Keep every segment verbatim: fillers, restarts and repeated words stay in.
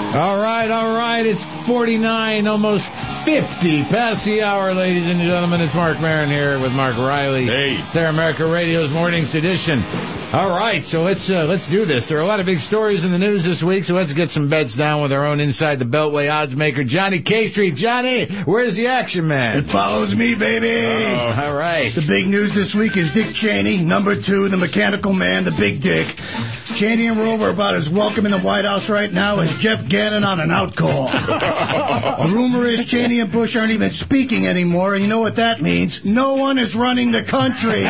All right, all right. It's forty-nine, almost fifty past the hour, ladies and gentlemen. It's Mark Maron here with Mark Riley. Hey. It's Air America Radio's Morning's Edition. All right, so let's uh, let's do this. There are a lot of big stories in the news this week, so let's get some bets down with our own Inside the Beltway odds maker, Johnny K Street. Johnny, where's the action, man? It follows me, baby. Oh, all right. The big news this week is Dick Cheney, number two, the mechanical man, the big dick. Cheney and Rove are about as welcome in the White House right now as Jeff Gannon on an out call. The rumor is Cheney and Bush aren't even speaking anymore, and you know what that means? No one is running the country.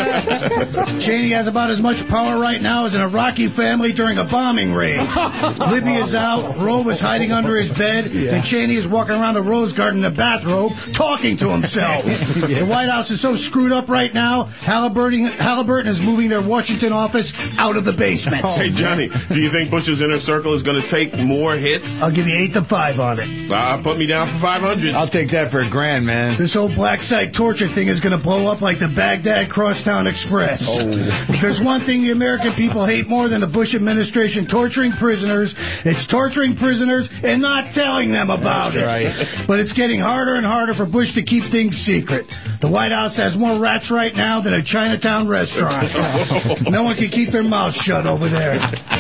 Cheney has about as much power right now as an Iraqi family during a bombing raid. Libby is out, Rove is hiding under his bed, yeah. and Cheney is walking around the Rose Garden in a bathrobe talking to himself. Yeah. The White House is so screwed up right now, Halliburton, Halliburton is moving their Washington office out of the basement. Hey, Johnny, do you think Bush's inner circle is going to take more hits? I'll give you eight to five on it. Uh, put me down for five hundred. I'll take that for a grand, man. This whole black site torture thing is going to blow up like the Baghdad Crosstown Express. Oh. If there's one thing the American people hate more than the Bush administration torturing prisoners, it's torturing prisoners and not telling them about That's it. Right. But it's getting harder and harder for Bush to keep things secret. The White House has more rats right now than a Chinatown restaurant. No one can keep their mouth shut over there.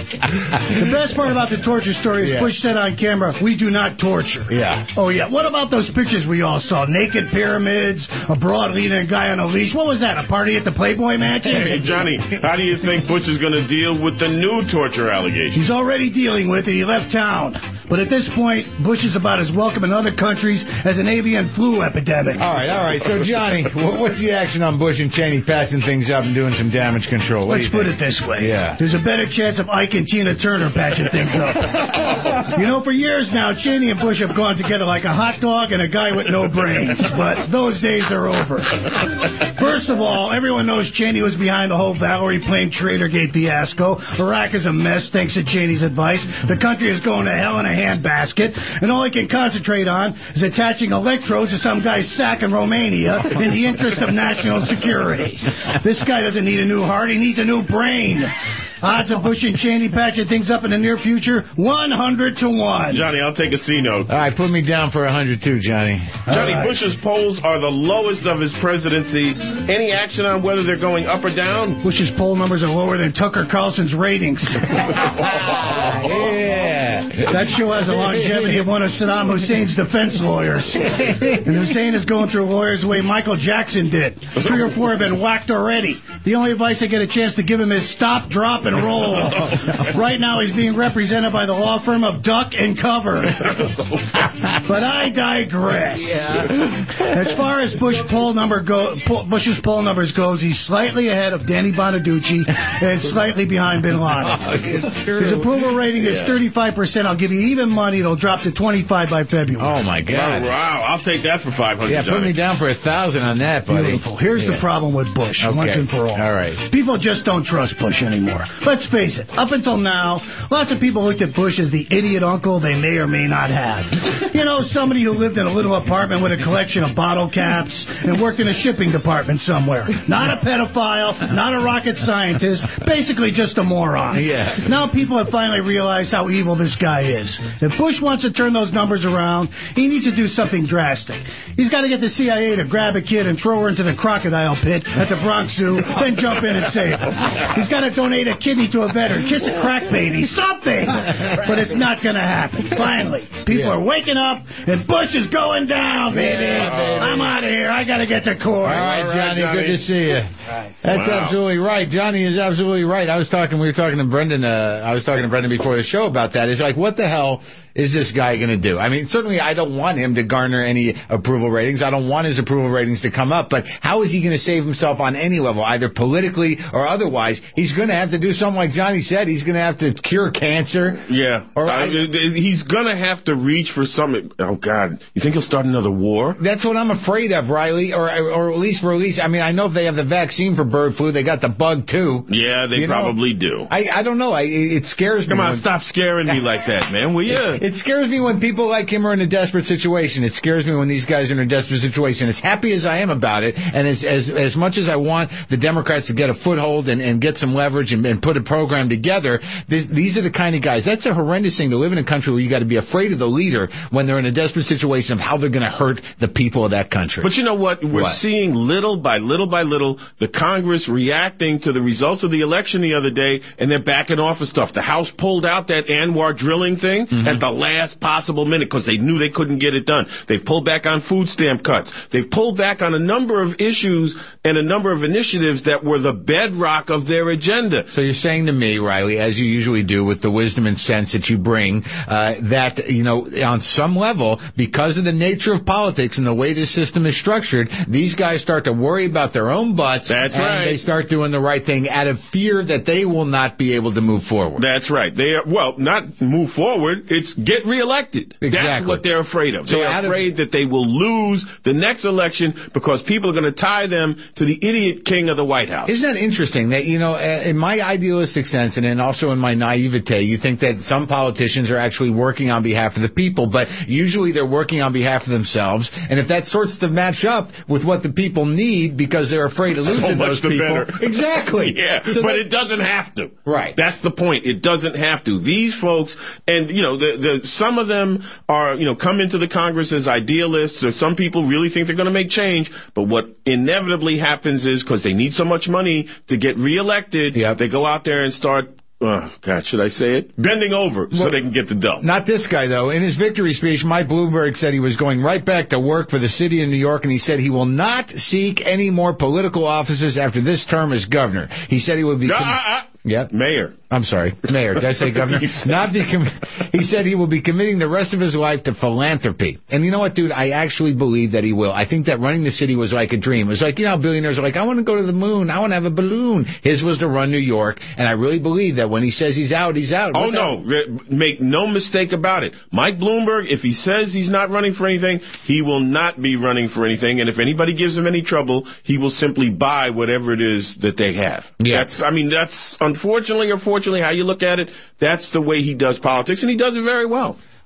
The best part about the torture story is yeah. Bush said on camera, we do not torture. Yeah. Oh, yeah. What about those pictures we all saw? Naked pyramids, a broad leading a guy on a leash. What was that, a party at the Playboy Mansion? Hey, Johnny, how do you think Bush is going to deal with the new torture allegations? He's already dealing with it. He left town. But at this point, Bush is about as welcome in other countries as an avian flu epidemic. All right, all right. So, Johnny, what's the action on Bush and Cheney patching things up and doing some damage control? What Let's put it this way. Yeah. There's a better chance of Ike and Tina Turner patching things up. You know, for years now, Cheney and Bush have gone together like a hot dog and a guy with no brains. But those days are over. First of all, everyone knows Cheney was behind the whole Valerie Plame Tradergate fiasco. Iraq is a mess, thanks to Cheney's advice. The country is going to hell in a handbasket. And all he can concentrate on is attaching electrodes to some guy's sack in Romania in the interest of national security. This guy doesn't need a new heart, he needs a new brain. Odds of Bush and Cheney patching things up in the near future, one hundred to one. Johnny, I'll take a C note. All right, put me down for one hundred too, Johnny. Johnny, right. Bush's polls are the lowest of his presidency. Any action on whether they're going up or down? Bush's poll numbers are lower than Tucker Carlson's ratings. Yeah. That show has the longevity of one of Saddam Hussein's defense lawyers. And Hussein is going through lawyers the way Michael Jackson did. Three or four have been whacked already. The only advice I get a chance to give him is stop, drop, and roll. Right now he's being represented by the law firm of Duck and Cover. But I digress. Yeah. As far as Bush poll number go, Bush's poll numbers goes, he's slightly ahead of Danny Bonaducci and slightly behind Bin Laden. His approval rating is thirty-five percent. I'll give you even money. It'll drop to twenty-five by February. Oh, my God. Wow, wow. I'll take that for five hundred. Yeah, put Johnny. me down for one thousand on that, buddy. Beautiful. Here's yeah. the problem with Bush, okay. once and for all. All right. People just don't trust Bush anymore. Let's face it. Up until now, lots of people looked at Bush as the idiot uncle they may or may not have. You know, somebody who lived in a little apartment with a collection of bottle caps and worked in a shipping department somewhere. Not a pedophile, not a rocket scientist, basically just a moron. Yeah. Now people have finally realized how evil this guy is. If Bush wants to turn those numbers around, he needs to do something drastic. He's got to get the C I A to grab a kid and throw her into the crocodile pit at the Bronx Zoo, then jump in and save her. He's got to donate a kidney to a veteran, kiss a crack baby, something. But it's not going to happen. Finally, people yeah. are waking up, and Bush is going down, baby. Yeah, I'm out of here. I got to get to court. All right, Johnny, All right, Johnny. good to see you. Right. That's Wow. absolutely right. Johnny is absolutely right. I was talking, we were talking to Brendan, uh, I was talking to Brendan before the show about that. It's like, what the hell is this guy going to do? I mean, certainly I don't want him to garner any approval ratings. I don't want his approval ratings to come up. But how is he going to save himself on any level, either politically or otherwise? He's going to have to do something like Johnny said. He's going to have to cure cancer. Yeah. Or uh, I, he's going to have to reach for something. Oh, God. You think he'll start another war? That's what I'm afraid of, Riley, or or at least release. I mean, I know if they have the vaccine for bird flu, they got the bug, too. Yeah, they You know, probably do. I, I don't know. I, it scares Come me. on, when, stop scaring me like that. that, man, will you? It scares me when people like him are in a desperate situation. It scares me when these guys are in a desperate situation. As happy as I am about it, and as as, as much as I want the Democrats to get a foothold and, and get some leverage and, and put a program together, this, these are the kind of guys. That's a horrendous thing to live in a country where you got to be afraid of the leader when they're in a desperate situation of how they're going to hurt the people of that country. But you know what? We're what? seeing little by little by little the Congress reacting to the results of the election the other day, and they're backing off of stuff. The House pulled out that Anwar drilling thing mm-hmm. at the last possible minute because they knew they couldn't get it done. They've pulled back on food stamp cuts. They've pulled back on a number of issues and a number of initiatives that were the bedrock of their agenda. So you're saying to me, Riley, as you usually do with the wisdom and sense that you bring, uh, that, you know, on some level, because of the nature of politics and the way this system is structured, these guys start to worry about their own butts. That's and right. they start doing the right thing out of fear that they will not be able to move forward. That's right. They are, well, not move forward. It's get reelected. Exactly. That's what they're afraid of. So they're afraid of, that they will lose the next election because people are going to tie them to the idiot king of the White House. Isn't that interesting that, you know, in my idealistic sense and then also in my naivete, you think that some politicians are actually working on behalf of the people, but usually they're working on behalf of themselves. And if that sorts to match up with what the people need because they're afraid of losing so much those the people. Better. Exactly. Yeah, so but that, it doesn't have to. Right. That's the point. It doesn't have to. These folks, and, you know, the, the, some of them are, you know, come into the Congress as idealists, or some people really think they're going to make change, but what inevitably happens is because they need so much money to get reelected, yep. they go out there and start, oh, God, should I say it? Bending over so well, they can get the dough. Not this guy, though. In his victory speech, Mike Bloomberg said he was going right back to work for the city of New York, and he said he will not seek any more political offices after this term as governor. He said he would be... Uh, uh, uh. Yeah. Mayor. I'm sorry, Mayor. Did I say governor? Not be com- he said he will be committing the rest of his life to philanthropy. And you know what, dude? I actually believe that he will. I think that running the city was like a dream. It was like, you know how billionaires are like, I want to go to the moon. I want to have a balloon. His was to run New York. And I really believe that when he says he's out, he's out. Oh, what no. The- Make no mistake about it. Mike Bloomberg, if he says he's not running for anything, he will not be running for anything. And if anybody gives him any trouble, he will simply buy whatever it is that they have. Yeah. That's, I mean, that's unfortunately or fortunately how you look at it. That's the way he does politics, and he does it very well.